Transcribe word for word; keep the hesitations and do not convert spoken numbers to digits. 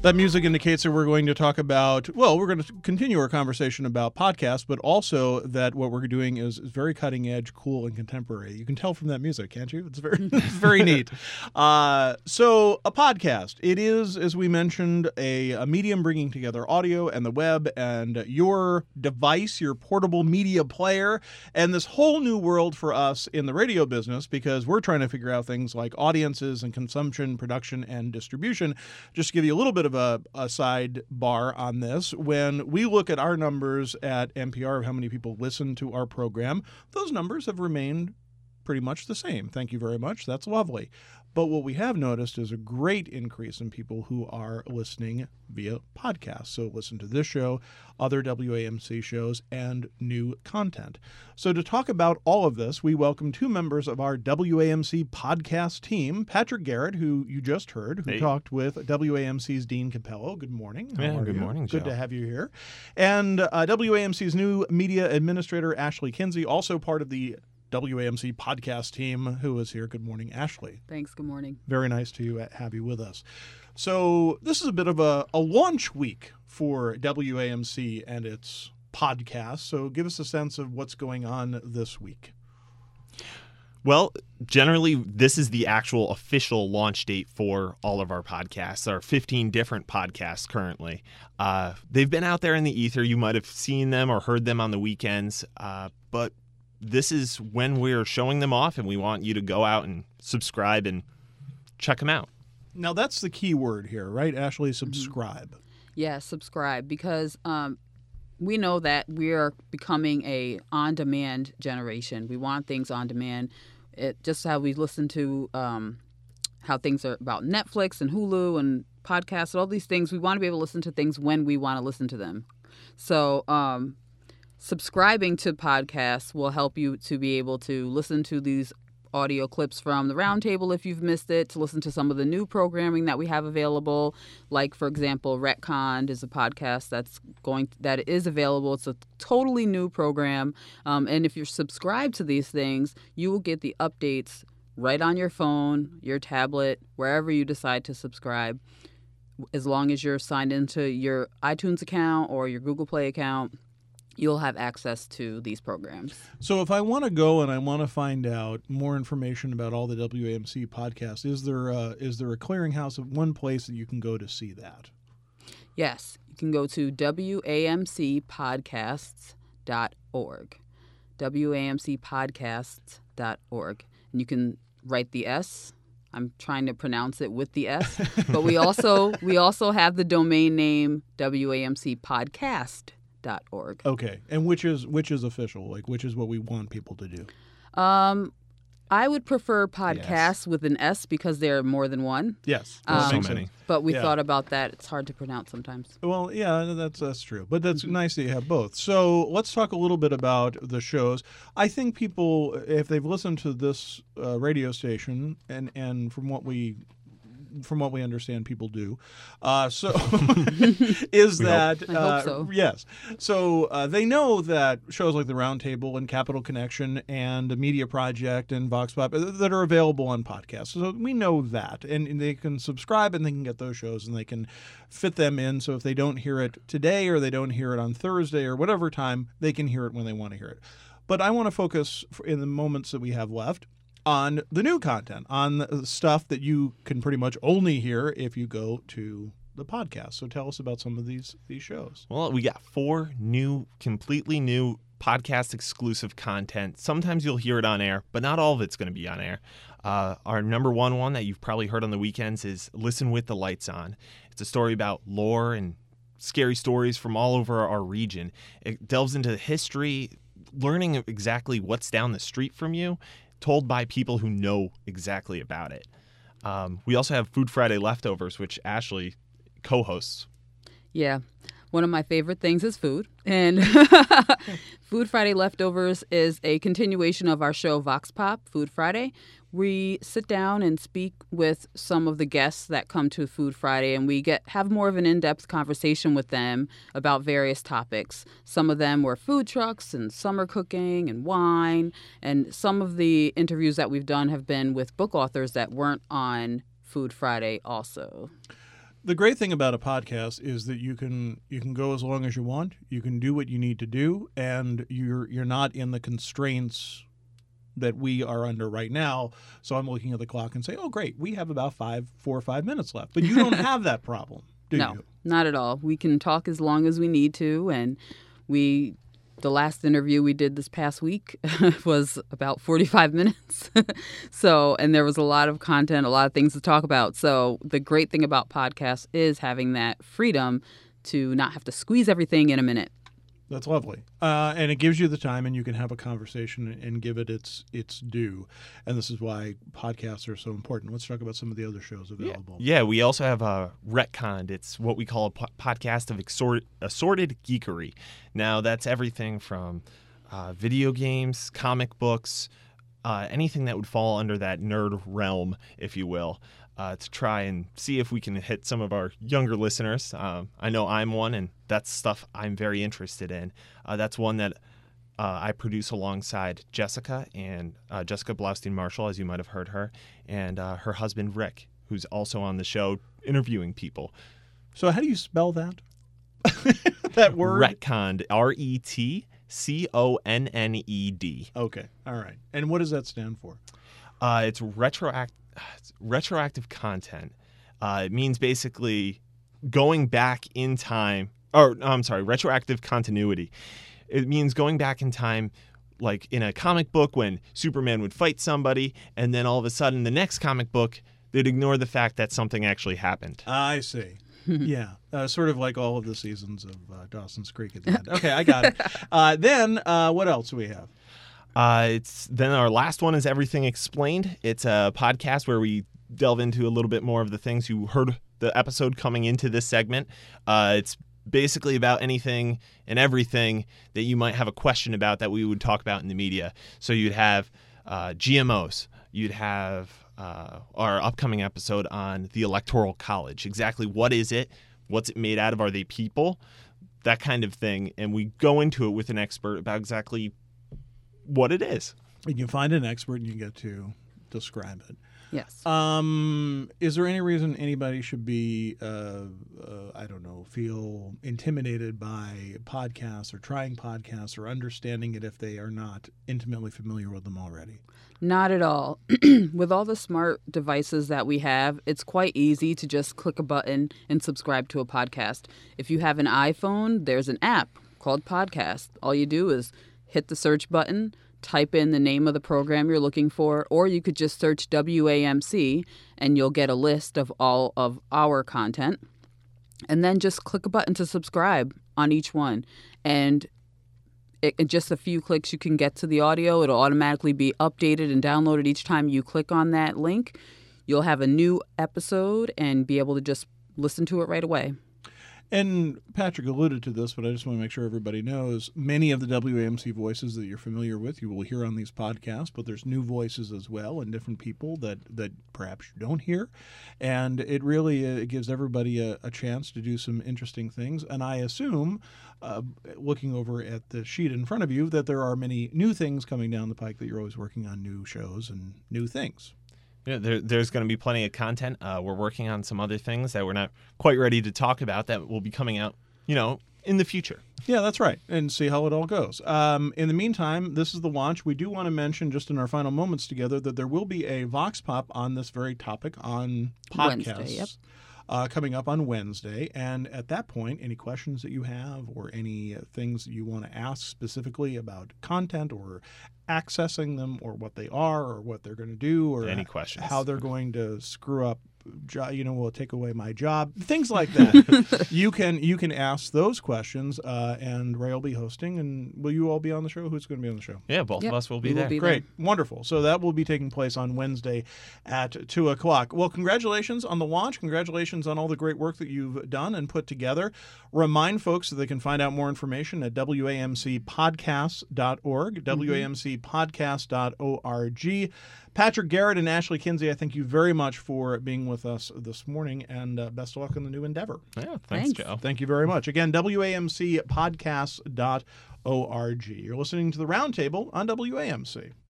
That music indicates that we're going to talk about, well, we're going to continue our conversation about podcasts, but also that what we're doing is, is very cutting edge, cool, and contemporary. You can tell from that music, can't you? It's very, it's very neat. Uh, so a podcast, it is, as we mentioned, a, a medium bringing together audio and the web and your device, your portable media player, and this whole new world for us in the radio business, because we're trying to figure out things like audiences and consumption, production, and distribution. Just to give you a little bit of a, a sidebar on this, when we look at our numbers at N P R of how many people listen to our program, those numbers have remained pretty much the same. Thank you very much. That's lovely. But what we have noticed is a great increase in people who are listening via podcasts. So listen to this show, other W A M C shows, and new content. So to talk about all of this, we welcome two members of our W A M C podcast team. Patrick Garrett, who you just heard, who hey. talked with W A M C's Dean Capello. Good morning. How yeah, are good you? morning, Joe. Good to have you here. And uh, W A M C's new media administrator, Ashley Kinsey, also part of the W A M C podcast team, who is here. Good morning, Ashley. Thanks. Good morning. Very nice to have you with us. So this is a bit of a, a launch week for W A M C and its podcast. So give us a sense of what's going on this week. Well, generally, this is the actual official launch date for all of our podcasts. There are fifteen different podcasts currently. Uh, they've been out there in the ether. You might have seen them or heard them on the weekends, uh, but this is when we're showing them off, and we want you to go out and subscribe and check them out. Now, that's the key word here, right, Ashley? Subscribe. Mm-hmm. Yeah, subscribe, because um, we know that we are becoming a on-demand generation. We want things on demand. It, just how we listen to um, how things are about Netflix and Hulu and podcasts and all these things. We want to be able to listen to things when we want to listen to them. So um subscribing to podcasts will help you to be able to listen to these audio clips from the roundtable if you've missed it, to listen to some of the new programming that we have available. Like, for example, Retconned is a podcast that's going that is available. It's a totally new program. Um, and if you're subscribed to these things, you will get the updates right on your phone, your tablet, wherever you decide to subscribe, as long as you're signed into your iTunes account or your Google Play account. You'll have access to these programs. So if I want to go and I want to find out more information about all the W A M C podcasts, is there a, is there a clearinghouse of one place that you can go to see that? Yes. You can go to W A M C podcasts dot org. W A M C podcasts dot org. And you can write the S. I'm trying to pronounce it with the S. But we also we also have the domain name W A M C podcast. Dot org. Okay, and which is which is official? Like, which is what we want people to do? Um, I would prefer podcasts yes. with an S, because there are more than one. Yes, um, so many. But we yeah. thought about that. It's hard to pronounce sometimes. Well, yeah, that's that's true. But that's mm-hmm. nice that you have both. So let's talk a little bit about the shows. I think people, if they've listened to this uh, radio station, and and from what we. From what we understand, people do. Uh, so, is we that hope. I uh, hope so. yes? So uh, they know that shows like the Roundtable and Capital Connection and the Media Project and Vox Pop that are available on podcasts. So we know that, and, and they can subscribe and they can get those shows and they can fit them in. So if they don't hear it today or they don't hear it on Thursday or whatever time, they can hear it when they want to hear it. But I want to focus in the moments that we have left on the new content, on the stuff that you can pretty much only hear if you go to the podcast. So tell us about some of these these shows. Well, we got four new, completely new podcast exclusive content. Sometimes you'll hear it on air, but not all of it's going to be on air. Uh, our number one one that you've probably heard on the weekends is Listen with the Lights On. It's a story about lore and scary stories from all over our region. It delves into history, learning exactly what's down the street from you, told by people who know exactly about it. Um, we also have Food Friday Leftovers, which Ashley co-hosts. Yeah. One of my favorite things is food. And Food Friday Leftovers is a continuation of our show Vox Pop, Food Friday. We sit down and speak with some of the guests that come to Food Friday, and we get have more of an in-depth conversation with them about various topics. Some of them were food trucks and summer cooking and wine, and some of the interviews that we've done have been with book authors that weren't on Food Friday also. The great thing about a podcast is that you can you can go as long as you want. You can do what you need to do, and you're you're not in the constraints that we are under right now. So I'm looking at the clock and say, "Oh, great, we have about five, four or five minutes left." But you don't have that problem, do no, you? Not at all. We can talk as long as we need to, and we. The last interview we did this past week was about forty-five minutes. So, and there was a lot of content, a lot of things to talk about. So the great thing about podcasts is having that freedom to not have to squeeze everything in a minute. That's lovely. Uh, and it gives you the time, and you can have a conversation and give it its its due. And this is why podcasts are so important. Let's talk about some of the other shows available. Yeah, yeah we also have uh, Retconned. It's what we call a po- podcast of exor- assorted geekery. Now, that's everything from uh, video games, comic books, uh, anything that would fall under that nerd realm, if you will. Uh, to try and see if we can hit some of our younger listeners. Um, I know I'm one, and that's stuff I'm very interested in. Uh, that's one that uh, I produce alongside Jessica, and uh, Jessica Blaustein-Marshall, as you might have heard her, and uh, her husband, Rick, who's also on the show interviewing people. So how do you spell that? That word? Retconned, R E T C O N N E D. Okay, all right. And what does that stand for? Uh, it's retroact. It's retroactive content. Uh, it means basically going back in time, or no, I'm sorry, retroactive continuity. It means going back in time, like in a comic book when Superman would fight somebody, and then all of a sudden the next comic book, they'd ignore the fact that something actually happened. I see. Yeah, uh, sort of like all of the seasons of uh, Dawson's Creek at the end. Okay, I got it. Uh, then uh, what else do we have? Uh, it's then our last one is Everything Explained. It's a podcast where we delve into a little bit more of the things you heard the episode coming into this segment. Uh, it's basically about anything and everything that you might have a question about that we would talk about in the media. So you'd have uh, G M Os. You'd have uh, our upcoming episode on the Electoral College. Exactly what is it? What's it made out of? Are they people? That kind of thing. And we go into it with an expert about exactly what it is. You can find an expert and you get to describe it. Yes. Um, is there any reason anybody should be, uh, uh, I don't know, feel intimidated by podcasts or trying podcasts or understanding it if they are not intimately familiar with them already? Not at all. With all the smart devices that we have, it's quite easy to just click a button and subscribe to a podcast. If you have an iPhone, there's an app called Podcast. All you do is hit the search button, type in the name of the program you're looking for, or you could just search W A M C and you'll get a list of all of our content. And then just click a button to subscribe on each one. And it, in just a few clicks, you can get to the audio. It'll automatically be updated and downloaded each time you click on that link. You'll have a new episode and be able to just listen to it right away. And Patrick alluded to this, but I just want to make sure everybody knows many of the W A M C voices that you're familiar with, you will hear on these podcasts, but there's new voices as well and different people that, that perhaps you don't hear. And it really uh, it gives everybody a, a chance to do some interesting things. And I assume, uh, looking over at the sheet in front of you, that there are many new things coming down the pike, that you're always working on new shows and new things. Yeah, there, there's going to be plenty of content. Uh, we're working on some other things that we're not quite ready to talk about that will be coming out, you know, in the future. Yeah, that's right. And see how it all goes. Um, in the meantime, this is the launch. We do want to mention, just in our final moments together, that there will be a Vox Pop on this very topic on podcasts. Wednesday, yep. Uh, coming up on Wednesday. And at that point, any questions that you have or any uh, things that you want to ask specifically about content or accessing them or what they are or what they're going to do or any questions, how they're going to screw up, jo- you know, will take away my job, things like that. you can you can ask those questions, uh, and Ray will be hosting. And will you all be on the show? Who's going to be on the show? Yeah, both Yep, of us will be we will there. be Great. Wonderful. So that will be taking place on Wednesday at two o'clock. Well, congratulations on the launch. Congratulations on all the great work that you've done and put together. Remind folks that they can find out more information at W A M C podcasts dot org, mm-hmm. W A M C podcast dot org. Patrick Garrett and Ashley Kinsey, I thank you very much for being with us this morning, and uh, best of luck in the new endeavor. Yeah, thanks, Thanks. Joe. Thank you very much. Again, W A M C podcasts dot org. You're listening to the Roundtable on W A M C.